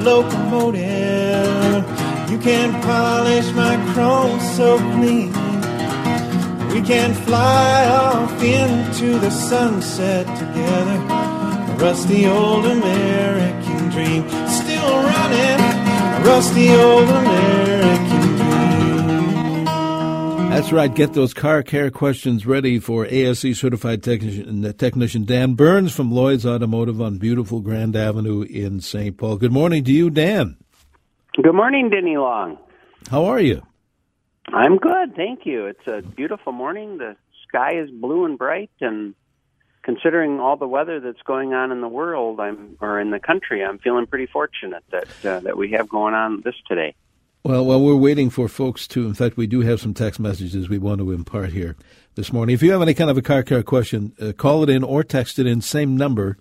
locomotive. You can polish my chrome so clean. We can fly off into the sunset together. A rusty old American dream, still running. A rusty old American dream. That's right. Get those car care questions ready for ASE certified technician Dan Burns from Lloyd's Automotive on beautiful Grand Avenue in St. Paul. Good morning to you, Dan. Good morning, Denny Long. How are you? I'm good, thank you. It's a beautiful morning. The sky is blue and bright, and considering all the weather that's going on in the world, or in the country, I'm feeling pretty fortunate that we have going on this today. Well, we're waiting for folks to, in fact, we do have some text messages we want to impart here this morning. If you have any kind of a car care question, call it in or text it in, same number,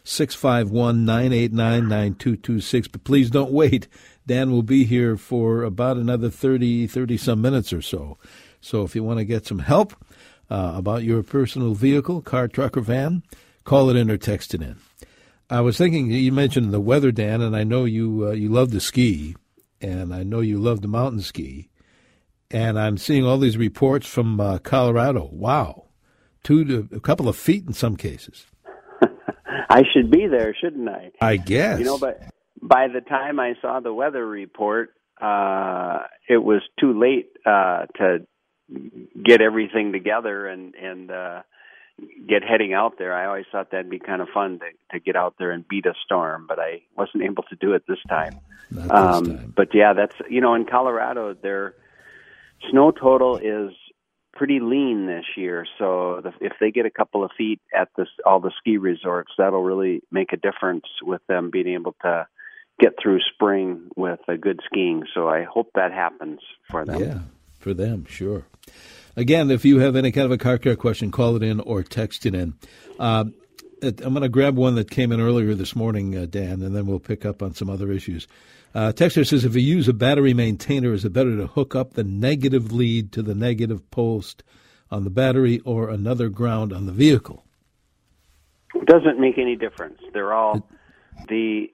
651-989-9226. But please don't wait. Dan will be here for about another 30-some minutes or so. So if you want to get some help about your personal vehicle, car, truck, or van, call it in or text it in. I was thinking, you mentioned the weather, Dan, and I know you love to ski, and I know you love to mountain ski. And I'm seeing all these reports from Colorado. Wow. A couple of feet in some cases. I should be there, shouldn't I? I guess. But by the time I saw the weather report, it was too late to get everything together and get heading out there. I always thought that'd be kind of fun to get out there and beat a storm, but I wasn't able to do it this time. Not this time. But yeah, that's, in Colorado, their snow total is pretty lean this year. So if they get a couple of feet at all the ski resorts, that'll really make a difference with them being able to get through spring with a good skiing. So I hope that happens for them. Yeah, for them, sure. Again, if you have any kind of a car care question, call it in or text it in. I'm going to grab one that came in earlier this morning, Dan, and then we'll pick up on some other issues. Texter says, if you use a battery maintainer, is it better to hook up the negative lead to the negative post on the battery or another ground on the vehicle? It doesn't make any difference. They're all the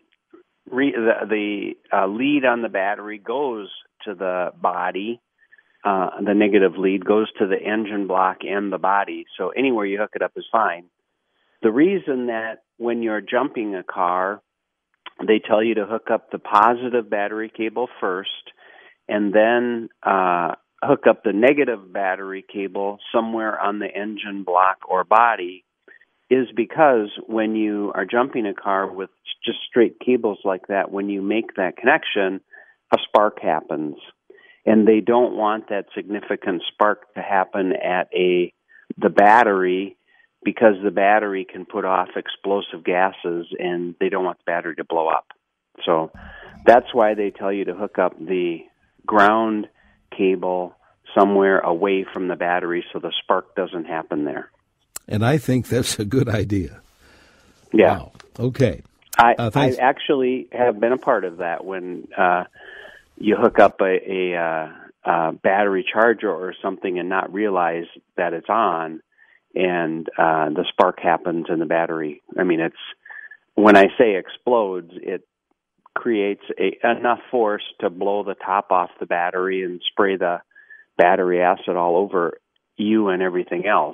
lead on the battery goes to the body. The negative lead goes to the engine block and the body. So anywhere you hook it up is fine. The reason that when you're jumping a car, they tell you to hook up the positive battery cable first and then hook up the negative battery cable somewhere on the engine block or body is because when you are jumping a car with just straight cables like that, when you make that connection, a spark happens. And they don't want that significant spark to happen at the battery because the battery can put off explosive gases and they don't want the battery to blow up. So that's why they tell you to hook up the ground cable somewhere away from the battery so the spark doesn't happen there. And I think that's a good idea. Yeah. Wow. Okay. I actually have been a part of that when you hook up a battery charger or something and not realize that it's on, and the spark happens in the battery. I mean, when I say explodes, it creates enough force to blow the top off the battery and spray the battery acid all over you and everything else,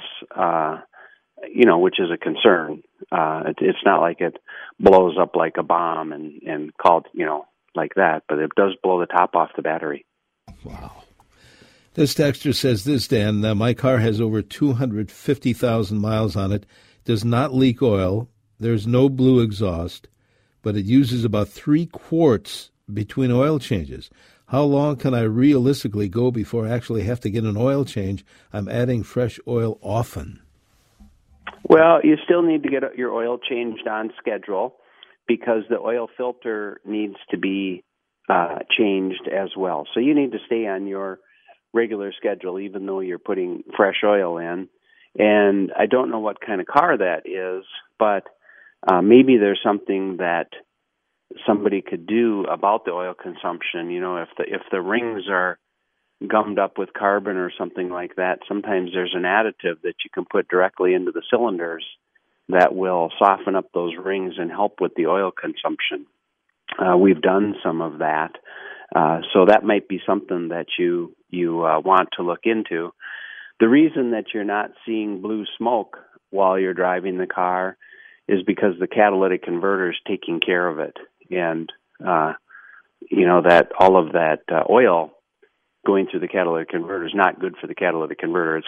which is a concern. It's not like it blows up like a bomb and called, like that, but it does blow the top off the battery. Wow. This texter says this, Dan, my car has over 250,000 miles on it, does not leak oil, there's no blue exhaust, but it uses about 3 quarts between oil changes. How long can I realistically go before I actually have to get an oil change? I'm adding fresh oil often. Well, you still need to get your oil changed on schedule because the oil filter needs to be changed as well. So you need to stay on your regular schedule even though you're putting fresh oil in. And I don't know what kind of car that is, but maybe there's something that somebody could do about the oil consumption. If the rings are gummed up with carbon or something like that, sometimes there's an additive that you can put directly into the cylinders that will soften up those rings and help with the oil consumption. we've done some of that. So that might be something that you want to look into. The reason that you're not seeing blue smoke while you're driving the car is because the catalytic converter is taking care of it. And, that all of that oil going through the catalytic converter is not good for the catalytic converter.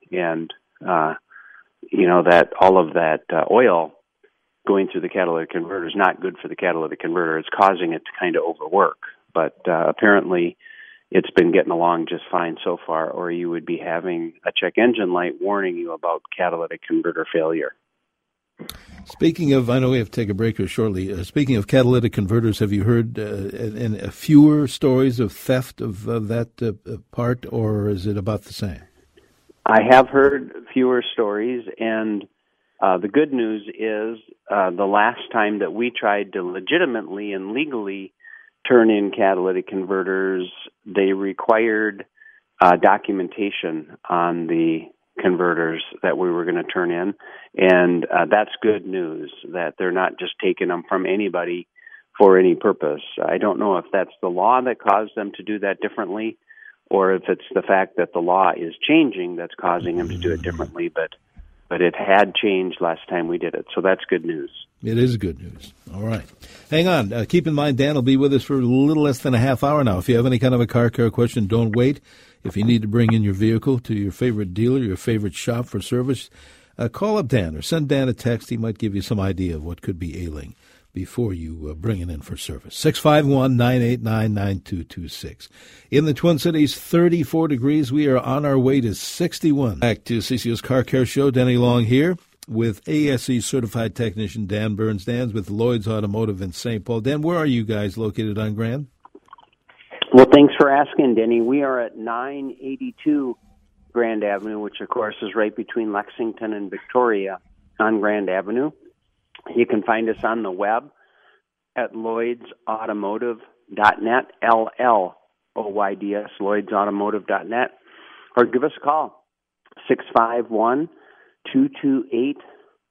That all of that oil going through the catalytic converter is not good for the catalytic converter. It's causing it to kind of overwork. But apparently it's been getting along just fine so far, or you would be having a check engine light warning you about catalytic converter failure. Speaking of, I know we have to take a break here shortly. Speaking of catalytic converters, have you heard fewer stories of theft of that part, or is it about the same? I have heard fewer stories, and the good news is the last time that we tried to legitimately and legally turn in catalytic converters, they required documentation on the converters that we were going to turn in, and that's good news that they're not just taking them from anybody for any purpose. I don't know if that's the law that caused them to do that differently, or if it's the fact that the law is changing that's causing them to do it differently, but it had changed last time we did it, so that's good news. It is good news. All right. Hang on. Keep in mind, Dan will be with us for a little less than a half hour now. If you have any kind of a car care question, don't wait. If you need to bring in your vehicle to your favorite dealer, your favorite shop for service, call up Dan or send Dan a text. He might give you some idea of what could be ailing before you bring it in for service. 651-989-9226. In the Twin Cities, 34 degrees. We are on our way to 61. Back to CCO's Car Care Show. Denny Long here with ASE certified technician Dan Burns. Dan's with Lloyd's Automotive in St. Paul. Dan, where are you guys located on Grand? Well, thanks for asking, Denny. We are at 982 Grand Avenue, which, of course, is right between Lexington and Victoria on Grand Avenue. You can find us on the web at lloydsautomotive.net, LLOYDS, lloydsautomotive.net, or give us a call, 651-228-1316.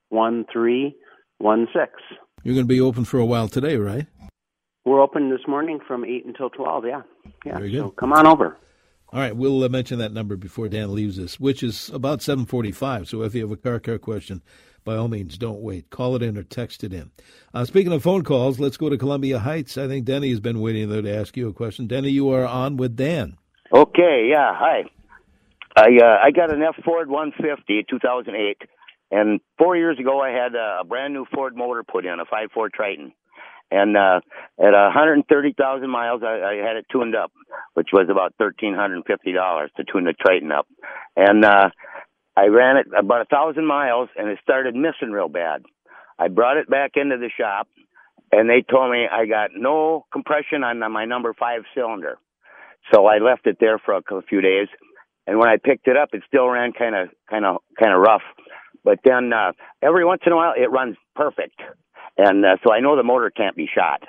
You're going to be open for a while today, right? We're open this morning from 8 until 12, yeah. Very good. So come on over. All right, we'll mention that number before Dan leaves us, which is about 7:45. So if you have a car care question, by all means, don't wait. Call it in or text it in. Speaking of phone calls, let's go to Columbia Heights. I think Denny has been waiting there to ask you a question. Denny, you are on with Dan. Okay, yeah, hi. I got an F Ford 150, 2008, and 4 years ago I had a brand new Ford motor put in, a 5.4 Triton. And at 130,000 miles, I had it tuned up, which was about $1,350 to tune the Triton up. And I ran it about 1,000 miles, and it started missing real bad. I brought it back into the shop, and they told me I got no compression on my number 5 cylinder. So I left it there for a few days, and when I picked it up, it still ran kind of rough. But then every once in a while, it runs perfect. And so I know the motor can't be shot.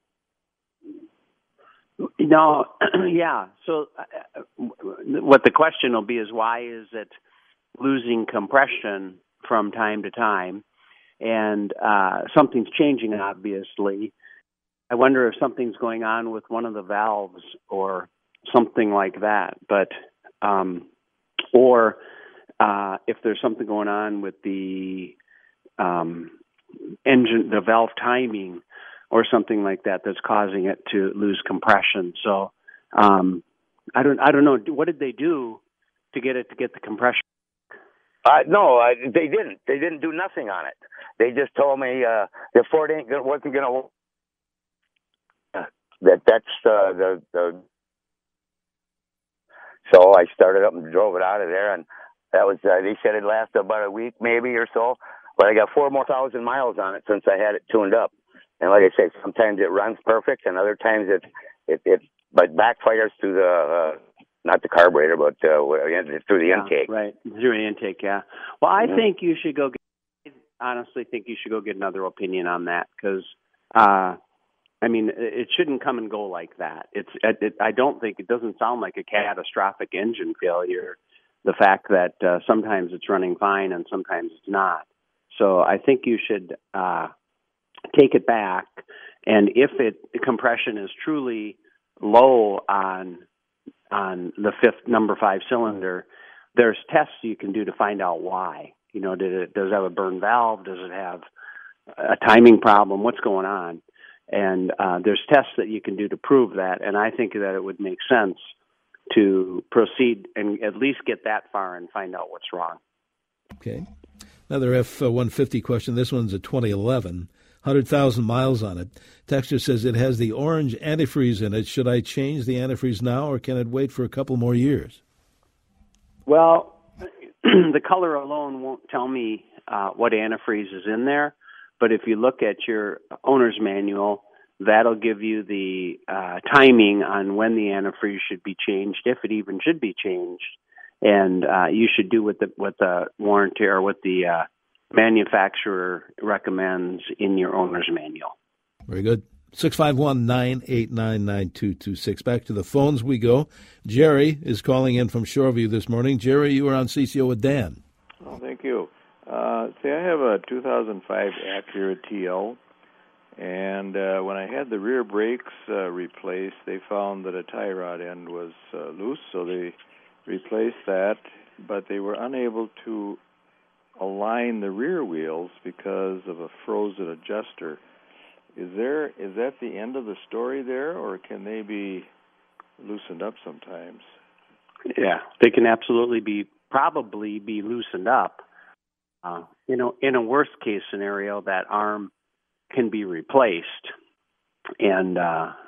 No, yeah. So what the question will be is, why is it losing compression from time to time? And something's changing, obviously. I wonder if something's going on with one of the valves or something like that. But or if there's something going on with the engine, the valve timing, or something like that that's causing it to lose compression. So I don't know. What did they do to get the compression? No, they didn't. They didn't do nothing on it. They just told me the Ford wasn't going to. That's the. So I started up and drove it out of there, and that was. They said it lasted about a week, maybe or so. But I got 4,000 more miles on it since I had it tuned up. And like I say, sometimes it runs perfect, and other times it backfires through the not the carburetor, but through the intake. Right, through the intake. Yeah. Well, I think you should go. Honestly, think you should go get another opinion on that, because I mean, it shouldn't come and go like that. I don't think it doesn't sound like a catastrophic engine failure. The fact that sometimes it's running fine and sometimes it's not. So I think you should take it back And if compression is truly low on the number 5 cylinder, there's tests you can do to find out why. Does it have a burned valve? Does it have a timing problem? What's going on? And there's tests that you can do to prove that. And I think that it would make sense to proceed and at least get that far and find out what's wrong. Okay. Another F-150 question. This one's a 2011, 100,000 miles on it. Texter says it has the orange antifreeze in it. Should I change the antifreeze now, or can it wait for a couple more years? Well, the color alone won't tell me what antifreeze is in there. But if you look at your owner's manual, that'll give you the timing on when the antifreeze should be changed, if it even should be changed. And you should do what the warranty or what the manufacturer recommends in your owner's manual. Very good. 651-989-9226. Back to the phones we go. Jerry is calling in from Shoreview this morning. Jerry, you are on CCO with Dan. Oh, thank you. I have a 2005 Acura TL, and when I had the rear brakes replaced, they found that a tie rod end was loose, so they replaced that, but they were unable to align the rear wheels because of a frozen adjuster. Is that the end of the story there, or can they be loosened up sometimes? Yeah, they can absolutely probably be loosened up. In a worst case scenario, that arm can be replaced, and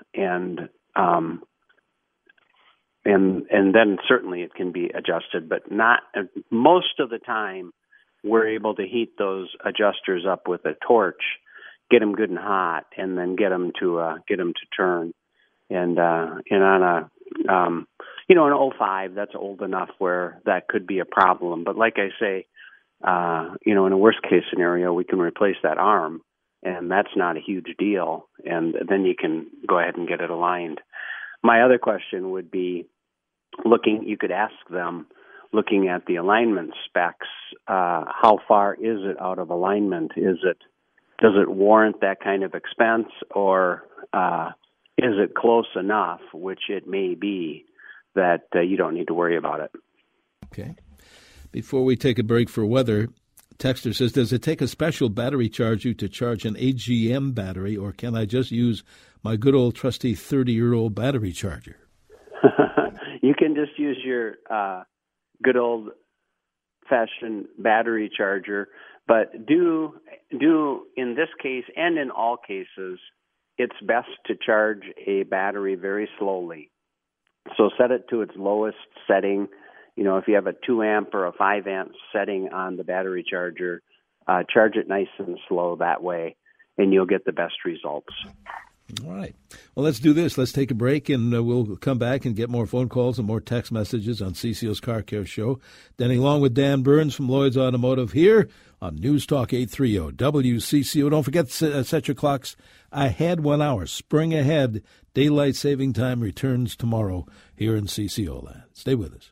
then certainly it can be adjusted. But not most of the time, we're able to heat those adjusters up with a torch, get them good and hot, and then get them to turn. And on an 05, that's old enough where that could be a problem. But like I say, in a worst case scenario, we can replace that arm, and that's not a huge deal. And then you can go ahead and get it aligned. My other question would be you could ask them, looking at the alignment specs, how far is it out of alignment? Does it warrant that kind of expense, or is it close enough, which it may be, that you don't need to worry about it? Okay. Before we take a break for weather, Texter says, does it take a special battery charger to charge an AGM battery, or can I just use my good old trusty 30-year-old battery charger? You can just use your good old-fashioned battery charger, but do in this case and in all cases, it's best to charge a battery very slowly. So set it to its lowest setting. If you have a 2 amp or a 5 amp setting on the battery charger, charge it nice and slow that way, and you'll get the best results. All right. Well, let's do this. Let's take a break, and we'll come back and get more phone calls and more text messages on CCO's Car Care Show. Then along with Dan Burns from Lloyd's Automotive here on News Talk 830 WCCO. Don't forget to set your clocks ahead 1 hour. Spring ahead. Daylight saving time returns tomorrow here in CCO land. Stay with us.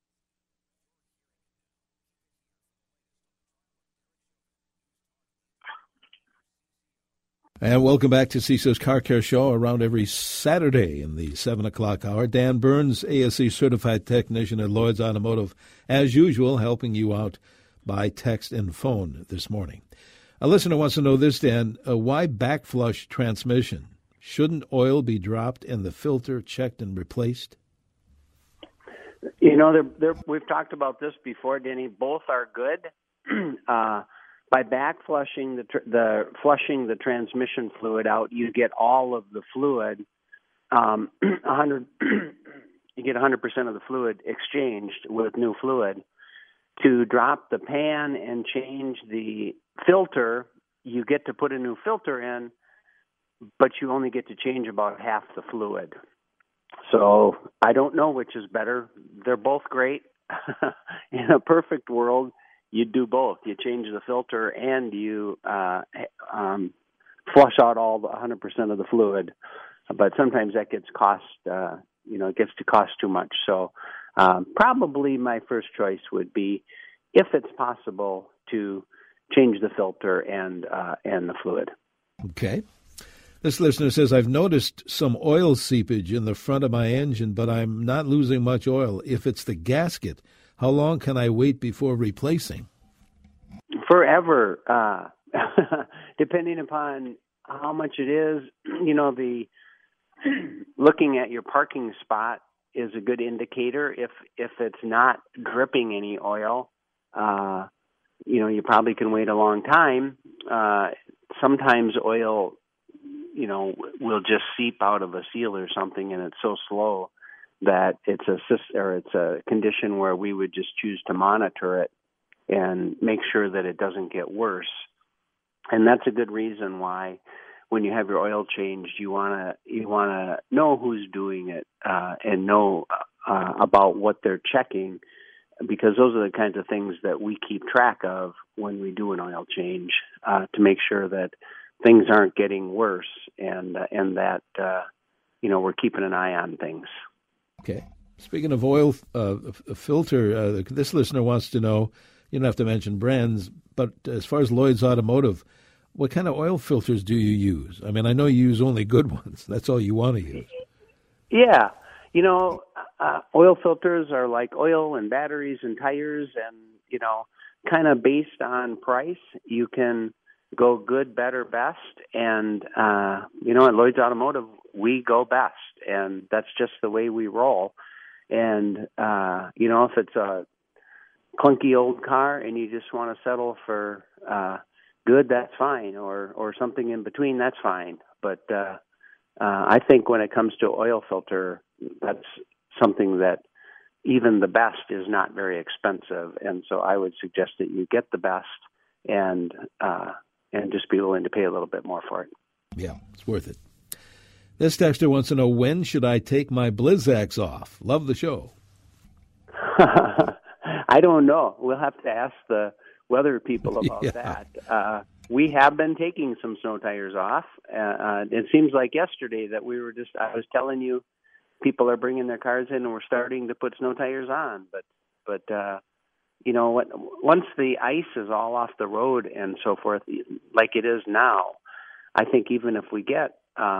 And welcome back to CISO's Car Care Show, around every Saturday in the 7 o'clock hour. Dan Burns, ASE certified technician at Lloyd's Automotive, as usual, helping you out by text and phone this morning. A listener wants to know this, Dan. Why backflush transmission? Shouldn't oil be dropped and the filter checked and replaced? We've talked about this before, Denny. Both are good. By backflushing flushing the transmission fluid out, you get all of the fluid. 100% of the fluid exchanged with new fluid. To drop the pan and change the filter, you get to put a new filter in, but you only get to change about half the fluid. So I don't know which is better. They're both great. In a perfect world, you do both. You change the filter and you flush out all the 100% of the fluid. But sometimes that gets it gets to cost too much. So probably my first choice would be, if it's possible, to change the filter and the fluid. Okay. This listener says, I've noticed some oil seepage in the front of my engine, but I'm not losing much oil. If it's the gasket, how long can I wait before replacing? Forever, depending upon how much it is. The looking at your parking spot is a good indicator. If it's not dripping any oil, you probably can wait a long time. Sometimes oil, will just seep out of a seal or something, and it's so slow that it's a condition where we would just choose to monitor it and make sure that it doesn't get worse. And that's a good reason why when you have your oil changed, you want to know who's doing it and know about what they're checking, because those are the kinds of things that we keep track of when we do an oil change to make sure that things aren't getting worse and that we're keeping an eye on things. Okay. Speaking of oil filter, this listener wants to know, you don't have to mention brands, but as far as Lloyd's Automotive, what kind of oil filters do you use? I mean, I know you use only good ones. That's all you want to use. Yeah. Oil filters are like oil and batteries and tires, and, kind of based on price, you can go good, better, best. And, at Lloyd's Automotive, we go best. And that's just the way we roll. And, if it's a clunky old car and you just want to settle for good, that's fine. Or something in between, that's fine. But I think when it comes to oil filter, that's something that even the best is not very expensive. And so I would suggest that you get the best and just be willing to pay a little bit more for it. Yeah, it's worth it. This texter wants to know, when should I take my Blizzaks off? Love the show. I don't know. We'll have to ask the weather people about that. We have been taking some snow tires off. It seems like yesterday that I was telling you, people are bringing their cars in and we're starting to put snow tires on. But once the ice is all off the road and so forth, like it is now, I think even if we get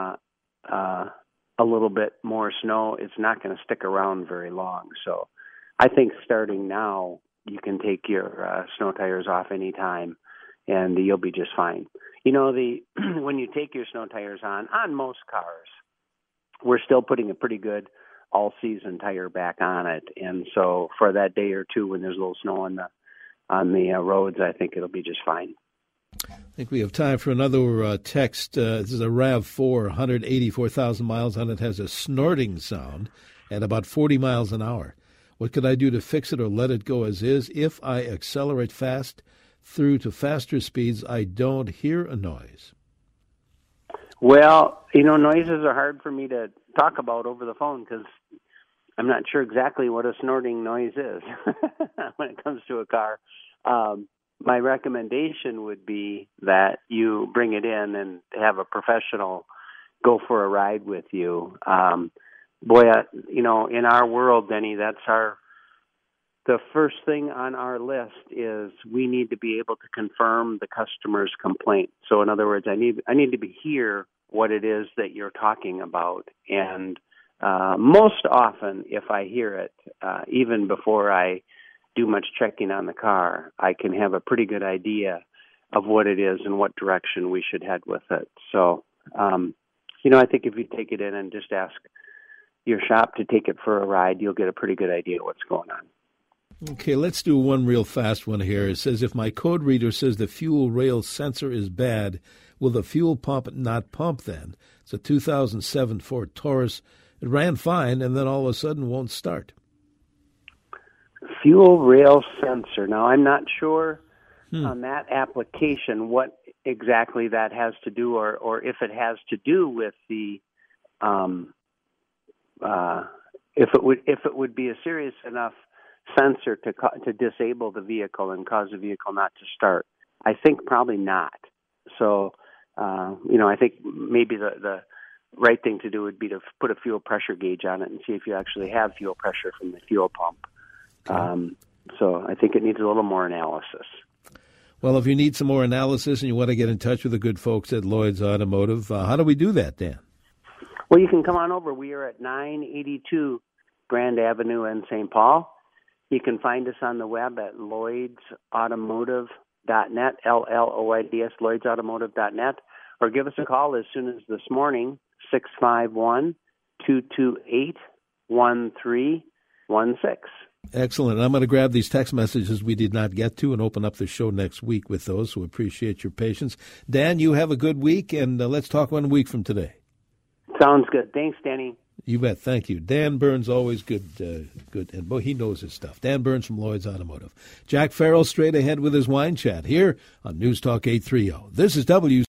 a little bit more snow, it's not going to stick around very long. So I think starting now, you can take your snow tires off anytime and you'll be just fine. When you take your snow tires on most cars, we're still putting a pretty good all-season tire back on it. And so for that day or two when there's a little snow on the roads, I think it'll be just fine. I think we have time for another text. This is a RAV4, 184,000 miles on it, has a snorting sound at about 40 miles an hour. What could I do to fix it or let it go as is? If I accelerate fast through to faster speeds, I don't hear a noise. Well, noises are hard for me to talk about over the phone because I'm not sure exactly what a snorting noise is when it comes to a car. My recommendation would be that you bring it in and have a professional go for a ride with you. In our world, Denny, the first thing on our list is we need to be able to confirm the customer's complaint. So in other words, I need to hear what it is that you're talking about. And most often, if I hear it, even before I do much checking on the car, I can have a pretty good idea of what it is and what direction we should head with it. So, I think if you take it in and just ask your shop to take it for a ride, you'll get a pretty good idea of what's going on. Okay, let's do one real fast one here. It says, if my code reader says the fuel rail sensor is bad, will the fuel pump not pump then? It's a 2007 Ford Taurus. It ran fine and then all of a sudden won't start. Fuel rail sensor. Now, I'm not sure on that application what exactly that has to do or if it has to do with the if it would be a serious enough sensor to disable the vehicle and cause the vehicle not to start. I think probably not. So, I think maybe the right thing to do would be to put a fuel pressure gauge on it and see if you actually have fuel pressure from the fuel pump. So I think it needs a little more analysis. Well, if you need some more analysis and you want to get in touch with the good folks at Lloyd's Automotive, how do we do that, Dan? Well, you can come on over. We are at 982 Grand Avenue in St. Paul. You can find us on the web at lloydsautomotive.net, LLOIDS, lloydsautomotive.net, or give us a call as soon as this morning, 651-228-1316. Excellent. I'm going to grab these text messages we did not get to and open up the show next week with those, so appreciate your patience. Dan, you have a good week, and let's talk 1 week from today. Sounds good. Thanks, Danny. You bet. Thank you. Dan Burns, always good, and boy, he knows his stuff. Dan Burns from Lloyd's Automotive. Jack Farrell straight ahead with his wine chat here on News Talk 830. This is W.